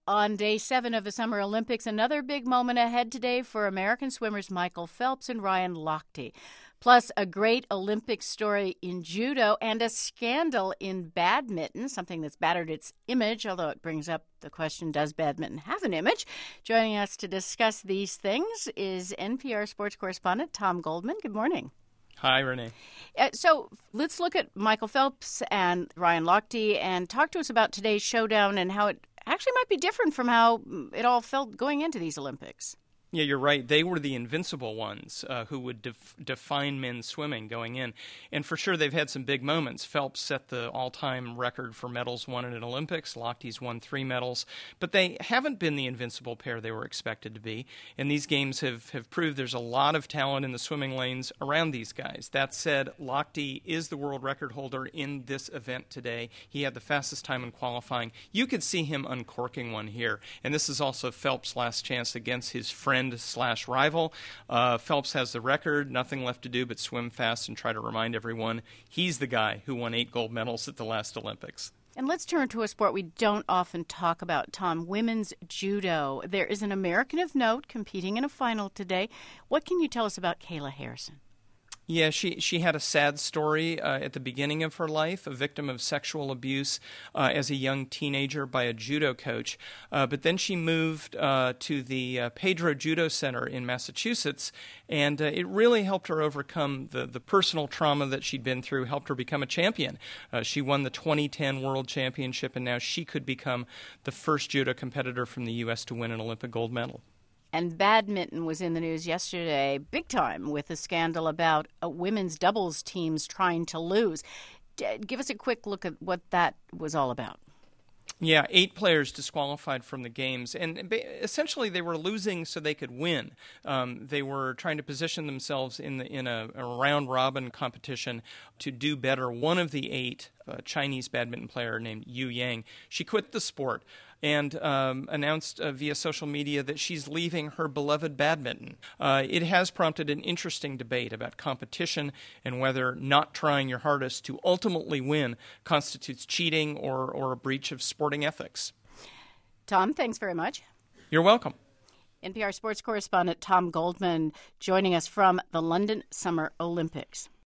On day 7 of the Summer Olympics, another big moment ahead today for American swimmers Michael Phelps and Ryan Lochte. Plus, a great Olympic story in judo and a scandal in badminton, something that's battered its image, although it brings up the question, does badminton have an image? Joining us to discuss these things is NPR sports correspondent Tom Goldman. Good morning. Hi, Renee. So let's look at Michael Phelps and Ryan Lochte and talk to us about today's showdown and how it actually might be different from how it all felt going into these Olympics. Yeah, you're right. They were the invincible ones who would define men's swimming going in. And for sure, they've had some big moments. Phelps set the all-time record for medals won in an Olympics. Lochte's won 3 medals. But they haven't been the invincible pair they were expected to be. And these games have proved there's a lot of talent in the swimming lanes around these guys. That said, Lochte is the world record holder in this event today. He had the fastest time in qualifying. You could see him uncorking one here. And this is also Phelps' last chance against his friend/rival. Phelps has the record, nothing left to do but swim fast and try to remind everyone he's the guy who won 8 gold medals at the last Olympics. And let's turn to a sport we don't often talk about, Tom, women's judo. There is an American of note competing in a final today. What can you tell us about Kayla Harrison? Yeah, she had a sad story at the beginning of her life, a victim of sexual abuse as a young teenager by a judo coach. But then she moved to the Pedro Judo Center in Massachusetts, and it really helped her overcome the personal trauma that she'd been through, helped her become a champion. She won the 2010 World Championship, and now she could become the first judo competitor from the U.S. to win an Olympic gold medal. And badminton was in the news yesterday, big time, with a scandal about women's doubles teams trying to lose. Give us a quick look at what that was all about. Yeah, 8 players disqualified from the games, and essentially they were losing so they could win. They were trying to position themselves in a round-robin competition to do better. One of the 8, a Chinese badminton player named Yu Yang, she quit the sport and announced via social media that she's leaving her beloved badminton. It has prompted an interesting debate about competition and whether not trying your hardest to ultimately win constitutes cheating or a breach of sporting ethics. Tom, thanks very much. You're welcome. NPR sports correspondent Tom Goldman joining us from the London Summer Olympics.